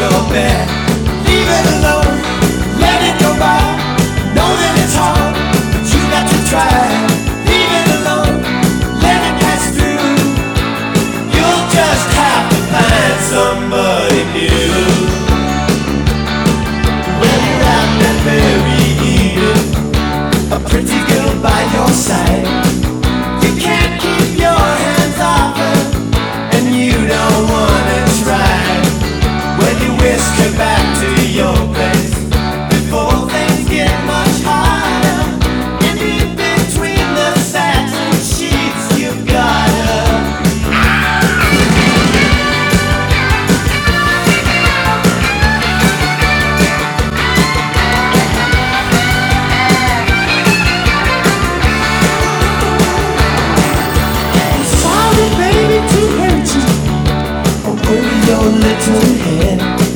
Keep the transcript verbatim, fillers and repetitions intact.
your bed. Leave it alone, let it go by. Know that it's hard, but you got to try. Leave it alone, let it pass through. You'll just have to find somebody new. When you're out that very evening, a pretty girl by your side, you can't keep your hands off her, and you don't wanna try. When you whisk her back to your place before things get much harder, and in between the satin sheets you've got her. Sorry baby to hurt you over your little head.